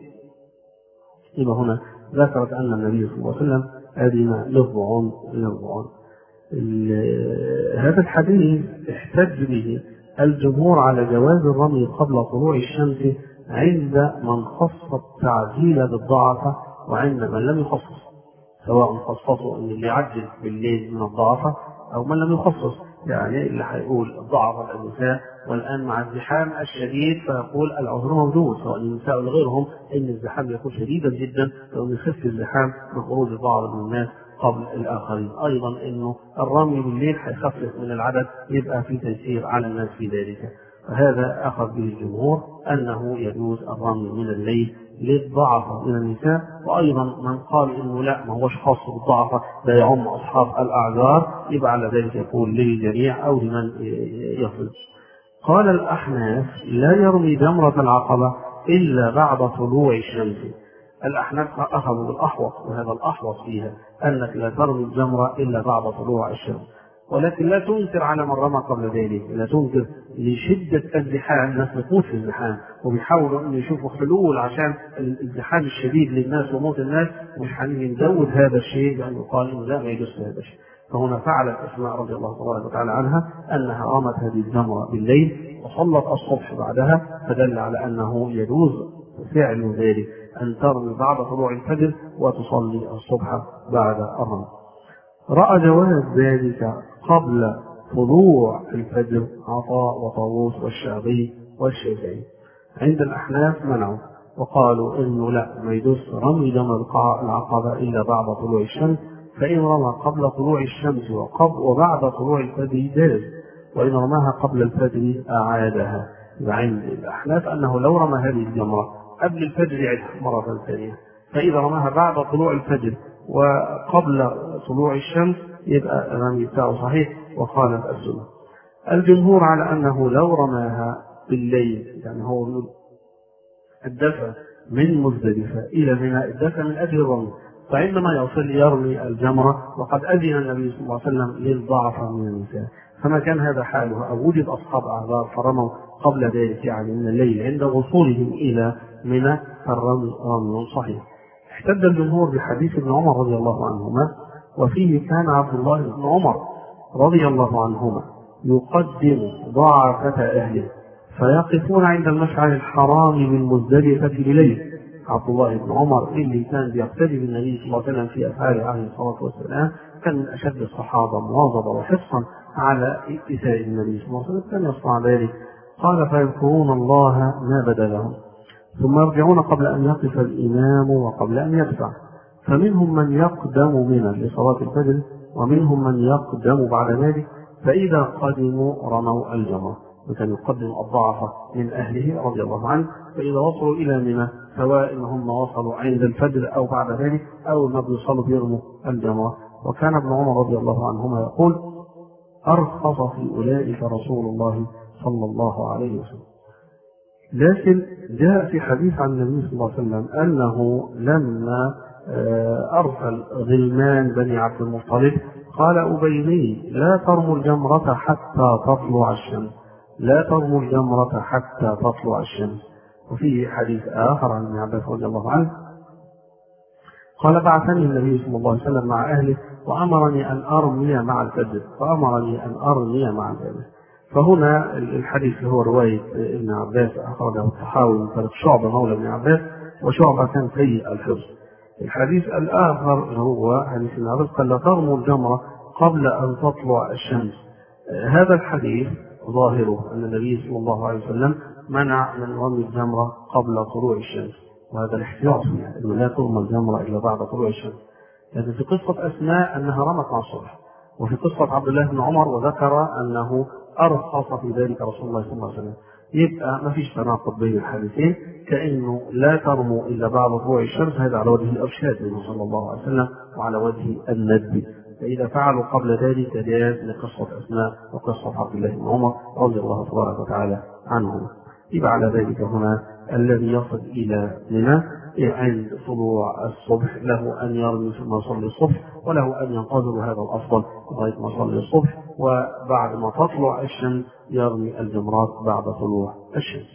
إذا هنا ذكرت أن النبي صلى الله عليه وسلم أذن للضعون للضعون. هذا الحديث احتج به الجمهور على جواز الرمي قبل طلوع الشمس عند من خص التعجيل بالضعفة وعند من لم يخصص، سواء خصصوا أن اللي يعجل بالليل من الضعفة أو من لم يخصص، يعني اللي هيقول ضعف النساء والآن مع الزحام الشديد فيقول العذر موجود سواء النساء أو غيرهم، إن الزحام يكون شديدا جدا فإن يخف الزحام بخروج بعض من الناس قبل الآخرين. أيضا إنه الرمي بالليل هيخفف من العدد، يبقى في تيسير على الناس في ذلك. فهذا أخذ به الجمهور أنه يجوز الرمي من الليل للضعف من النساء. وأيضا من قال إنه لا، ما هوش خاص بالضعف، لا يعم أصحاب الأعذار، يبقى على ذلك يقول للجميع أو لمن يفرض. قال الأحناف: لا يرمي جمرة العقبة إلا بعد طلوع الشمس. الأحناف أخذوا بالأحوط، وهذا الأحوط فيها أنك لا ترمي الجمرة إلا بعد طلوع الشمس. ولكن لا تنكر على من رمى قبل ذلك، لا تنكر لشدة الزحام. الناس بتموت في الزحام وبيحاولوا أن يشوفوا حلول عشان الزحام الشديد للناس وموت الناس، مش هنيجي نزود هذا الشيء بأن يقال إنه لا ما يجوز هذا الشيء. فهنا فعلت أسماء رضي الله تبارك وتعالى عنها أنها رمت هذه الجمرة بالليل وصلت الصبح بعدها، فدل على أنه يجوز فعل ذلك، أن ترمي بعد طلوع الفجر وتصلي الصبح بعد الرمي. رأى جواز ذلك قبل طلوع الفجر عطاء وطاووس والشعبي والشافعي. عند الأحناف منعوا وقالوا إنه لا، ما يجوز رمي جمر العقبة إلا بعد طلوع الشمس، فإن رمى قبل طلوع الشمس وقبل وبعد طلوع الفجر جاز، وإن رماها قبل الفجر أعادها. وعند الأحناف أنه لو رمى هذه الجمرة قبل الفجر يعيدها مرة ثانية، فإذا رماها بعد طلوع الفجر وقبل طلوع الشمس يبقى الرمي بتاعه صحيح وخالف السنة. الجمهور على أنه لو رماها بالليل، يعني هو الدفع من مزدلفة إلى منى الدفع من أجل الرمي، فعندما يصل يرمي الجمرة وقد أذن النبي صلى الله عليه وسلم للضعف من النساء، فما كان هذا حاله أو وجد أصحاب أعذار فرموا قبل ذلك يعني من الليل عند وصولهم إلى منى، فالرمي رمي صحيح. احتج الجمهور بحديث ابن عمر رضي الله عنهما، وفيه كان عبد الله بن عمر رضي الله عنهما يقدم ضعفة أهله فيقفون عند المشعر الحرام من مزدلفة بليل. عبد الله بن عمر اللي كان بيقتدي بالنبي صلى الله عليه وسلم في أفعاله عليه الصلاة والسلام، كان من أشد الصحابة مواظبة وحرصا على اتساع النبي صلى الله عليه وسلم، كان يصنع ذلك. قال فيذكرون الله ما بدا لهم ثم يرجعون قبل أن يقف الإمام وقبل أن يدفع، فمنهم من يقدم منى لصلاة الفجر ومنهم من يقدم بعد ذلك، فإذا قدموا رموا الجمرة. وكان يقدم الضعف من أهله رضي الله عنه، فإذا وصلوا إلى منى سواء إنهم وصلوا عند الفجر أو بعد ذلك أو ما بيصلوا بيرموا الجمرة. وكان ابن عمر رضي الله عنهما يقول أرخص في أولئك رسول الله صلى الله عليه وسلم. لكن جاء في حديث عن النبي صلى الله عليه وسلم أنه لما أرسل غلمان بني عبد المطلب قال أبيني لا ترموا الجمرة حتى تطلع الشمس، لا ترموا الجمرة حتى تطلع الشمس. وفيه حديث آخر عن ابن عباس رضي الله عنه قال بعثني النبي صلى الله عليه وسلم مع أهله وأمرني أن أرمي مع الفجر، فأمرني أن أرمي مع الفجر. فهنا الحديث هو رواية ابن عباس أخرجه الطحاوي من طريق شعبة مولى ابن عباس، وشعبة كان سيء الحفظ. الحديث الآخر هو حديث ابن عباس قال لا ترموا الجمرة قبل أن تطلع الشمس. هذا الحديث ظاهره أن النبي صلى الله عليه وسلم منع من رمي الجمرة قبل طلوع الشمس، وهذا الاحتياط يعني أنه لا ترمى الجمرة إلا بعد طلوع الشمس. لكن في قصة أسماء أنها رمت مع الصبح، وفي قصة عبد الله بن عمر وذكر أنه أرخص في ذلك رسول الله صلى الله عليه وسلم. يبقى ما فيش تناقض بين الحديثين، كأنه لا ترموا إلا بعد طلوع الشمس، هذا على وجه الإرشاد منه صلى الله عليه وسلم وعلى وجه الندب. فإذا فعلوا قبل ذلك جاز لقصة أسماء وقصة عبد الله بن عمر رضي الله تبارك وتعالى عنهما. يبقى على ذلك هنا الذي يصل إلى منى عند طلوع الصبح له أن يرمي ثم يصلي الصبح، وله أن ينتظر هذا الأفضل لغاية ما يصلي الصبح، وبعد ما تطلع الشمس يرمي الجمرات بعد طلوع الشمس.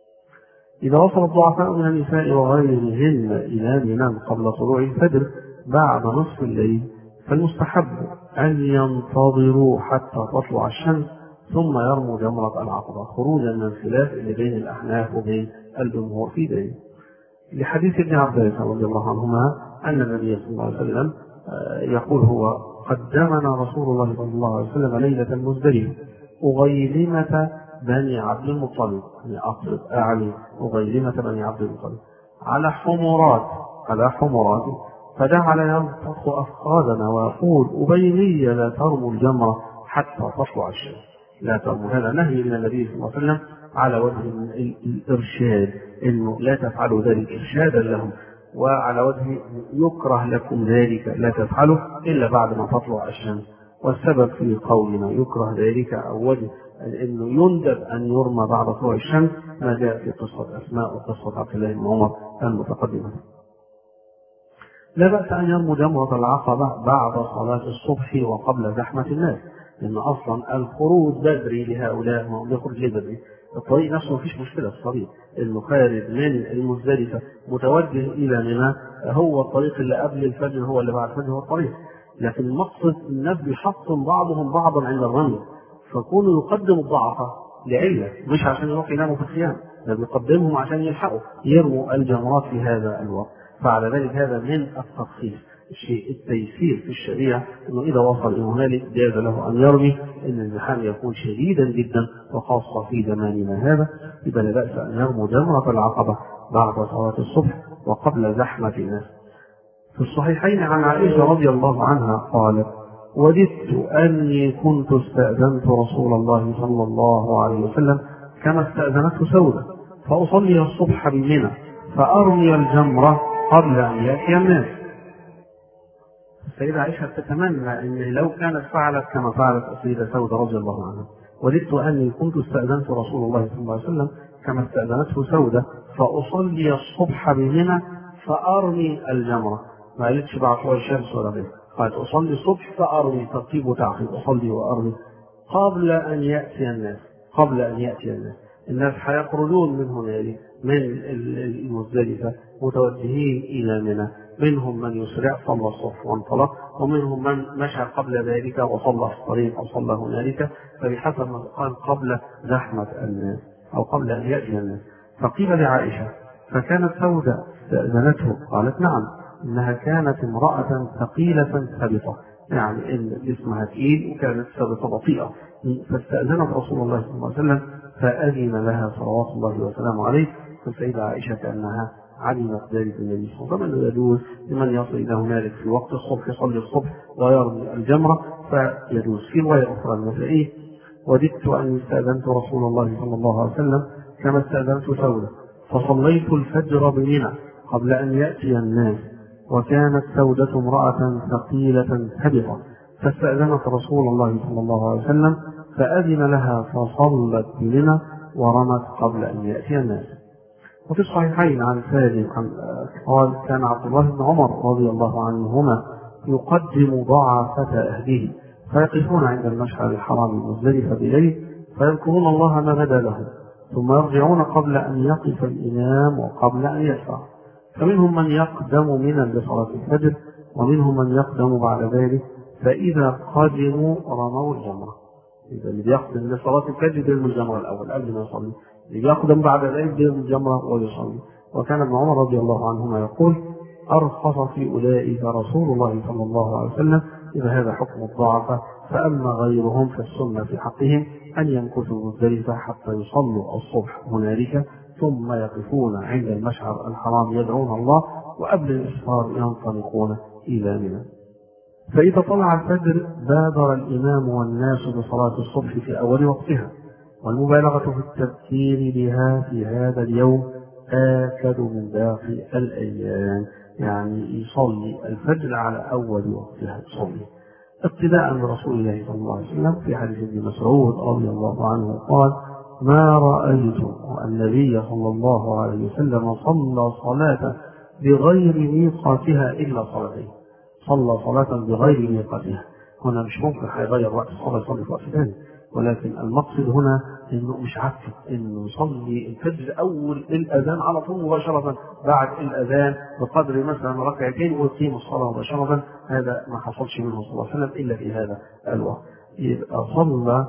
إذا وصل الضعفاء من النساء وغيرهن إلى منى قبل طلوع الفجر بعد نصف الليل فالمستحب أن ينتظروا حتى تطلع الشمس ثم يرموا جمرة العقبة، خروجا من الخلاف اللي بين الأحناف وبين الجمهور في ذلك. لحديث ابن عباس رضي الله عنهما أن النبي صلى الله عليه وسلم يقول هو قدمنا رسول الله صلى الله عليه وسلم ليلة مزدلفة أغيلمة بني عبد المطلب، يعني أقصد أعني أغيلمة بني عبد المطلب على حمرات على حمرات فجعل ينفخ أفخاذنا ويقول أبيني لا ترموا الجمرة حتى تطلع الشمس. لا ترموا، هذا نهي من النبي صلى الله عليه وسلم على وجه الإرشاد، إنه لا تفعلوا ذلك إرشادا لهم، وعلى وجه يكره لكم ذلك لا تفعلوا إلا بعد ما تطلع الشمس. والسبب في قولنا يكره ذلك أو وجه إنه يندب أن يرمى بعد طلوع الشمس ما جاء في قصة أسماء وقصة عبد الله بن عمر المتقدمة. لا بأس أن يرموا جمرة العقبة بعد صلاة الصبح وقبل زحمة الناس، لأن أصلا الخروج بدري لهؤلاء ما بيخرج ليه بدري؟ الطريق نفسه مفيش مشكلة في الطريق، إنه خارج من المزدلفة متوجه إلى منى، هو الطريق اللي قبل الفجر هو اللي بعد الفجر هو الطريق. لكن المقصد الناس بيحطم بعضهم بعضا عند الرمي، فكونوا يقدم الضعفاء لعلة مش عشان يروحوا يناموا في الخيام، ده بيقدمهم عشان يلحقوا يرموا الجمرات في هذا الوقت. فعلى ذلك هذا من التخصيص، الشيء التيسير في الشريعة، انه اذا وصل الى هنالك جاز له ان يرمي، ان الزحام يكون شديدا جدا وخاصة في زماننا هذا، اذا لا بأس ان يرموا جمرة العقبة بعد صلاة الصبح وقبل زحمة الناس. في الصحيحين عن عائشة رضي الله عنها قالت: وددت أني كنت استأذنت رسول الله صلى الله عليه وسلم كما استأذنته سودة فأصلي الصبح بمنى فأرمي الجمرة قبل أن يأتي الناس. السيدة عائشة تتمنى أن لو كانت فعلت كما فعلت السيدة سودة رضي الله عنها. وددت أني كنت استأذنت رسول الله صلى الله عليه وسلم كما استأذنته سودة فأصلي الصبح بمنى فأرمي الجمرة. ما قالتش بعد طلوع الشمس ولا غيره، قالت أصلي الصبح فأرمي، ترتيب وتعقيب، أصلي وأرمي قبل أن يأتي الناس. قبل أن يأتي الناس الناس هيخرجون من هنالك من المزدلفة متوجهين إلى منى، منهم من يسرع صلى الصبح وانطلق، ومنهم من مشى قبل ذلك وصلى في الطريق أو صلى هنالك، فبحسب ما قال قبل زحمة الناس أو قبل أن يأتي الناس. فقيل لعائشة: فكانت سودة استأذنته؟ قالت: نعم، إنها كانت امرأة ثقيلة ثابتة، يعني إن جسمها ثقيل وكانت ثابتة بطيئة، فاستأذنت رسول الله صلى الله عليه وسلم فأذن لها صلوات الله وسلامه عليه. فالسيدة عائشة كأنها علمت ذلك النبي صلى الله عليه وسلم، يجوز لمن يصل إلى هنالك في وقت الصبح يصلي الصبح ويرمي الجمرة فيجوز. في رواية أخرى النسائي: وددت أن استأذنت رسول الله صلى الله عليه وسلم كما استأذنت سودة فصليت الفجر بمنى قبل أن يأتي الناس، وكانت سودة امرأة ثقيلة ثبطة، فاستأذنت رسول الله صلى الله عليه وسلم فأذن لها فصلت بمنى ورمت قبل أن يأتي الناس. وفي الصحيحين عن سالم قال: كان عبد الله بن عمر رضي الله عنهما يقدم ضعفة أهله فيقفون عند المشعر الحرام المزدلفة بليل فيذكرون الله ما بدا لهم، ثم يرجعون قبل أن يقف الإمام وقبل أن يشفع، فمنهم من يقدم منى لصلاة الفجر ومنهم من يقدم بعد ذلك، فإذا قدموا رموا الجمرة. إذا اللي بيقدم لصلاة الفجر بيرمي الجمرة الأول قبل ما يصلي، اللي بيقدم بعد ذلك بيرمي الجمرة ويصلي. وكان ابن عمر رضي الله عنهما يقول: أرخص في أولئك رسول الله صلى الله عليه وسلم، إذا هذا حكم الضعفاء، فأما غيرهم فالسنة في حقهم أن يمكثوا مزدلفة حتى يصلوا الصبح هنالك ثم يقفون عند المشعر الحرام يدعون الله، وقبل الإسفار ينطلقون إلى منى. فإذا طلع الفجر بادر الإمام والناس بصلاة الصبح في أول وقتها، والمبالغة في التذكير بها في هذا اليوم آكد من باقي الأيام، يعني يصلي الفجر على أول وقتها يصلي اقتداء برسول الله صلى الله عليه وسلم. في حديث ابن مسعود رضي الله عنه قال: ما رأيت النبي صلى الله عليه وسلم صلى صلاة بغير ميقاتها إلا صلاتين. صلى صلاة بغير ميقاتها، هنا مش ممكن هيغير وقت الصلاة يصلي في وقت ثاني، ولكن المقصد هنا انه مش عكس، انه يصلي الفجر اول الاذان على طول مباشرة بعد الاذان بقدر مثلا ركعتين ويقيم الصلاة مباشرة. هذا ما حصلش منه صلى الله عليه وسلم الا في هذا الوقت. يبقى صلى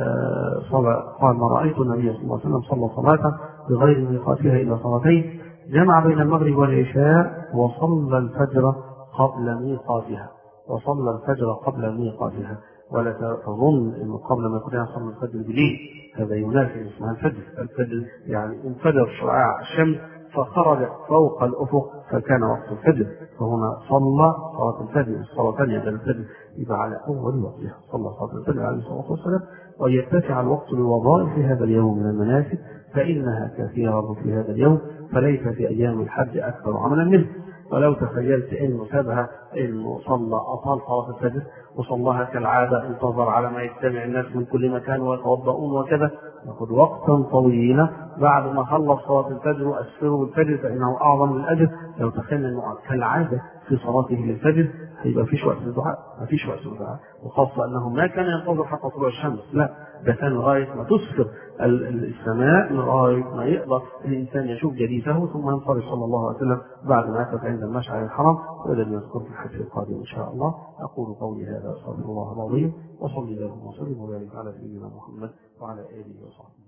آه صلى قال: ما رأيت النبي صلى الله عليه وسلم صلى صلاة بغير ميقاتها الا صلاتين، جمع بين المغرب والعشاء وصلى الفجر قبل ميقاتها وصلى الفجر قبل ميقاتها. ولا تظن انه قبل ما يكون يصلي الفجر بليل، هذا ينافي اسمها الفجر. الفجر يعني انفجر شعاع الشمس فخرج فوق الافق فكان وقت الفجر، فهنا صلى صلاه الفجر الصلاه الثانيه من الفجر يبقى على اول وقتها، صلى صلاه الفجر عليه الصلاه والسلام. ويتسع الوقت لوظائف هذا اليوم من المناسك فانها كثيره في هذا اليوم، فليس في ايام الحج اكثر عملا منه. ولو تخيلت انه سابها انه صلى اطال صلاه الفجر وصلاها كالعاده، انتظر على ما يجتمع الناس من كل مكان ويتوضؤون وكذا، ياخذ وقتا طويلا بعد ما خلص صلاة الفجر وأسفره بالفجر فإنه أعظم للأجر. لو تخيل أنه كالعادة في صلاته للفجر هيبقى مفيش وقت للدعاء، مفيش وقت للدعاء، وخاصة أنه ما كان ينتظر حتى طلوع الشمس، لا ده كان لغاية ما تسفر السماء لغاية ما يقدر الإنسان يشوف جديثه ثم ينصرف صلى الله عليه وسلم بعد ما يقف عند المشعر الحرام. وإذا نذكر في الحج القادم إن شاء الله. أقول قولي هذا أستغفر الله العظيم وصلي الله وسلم وبارك على سيدنا محمد وعلى آله وصحبه.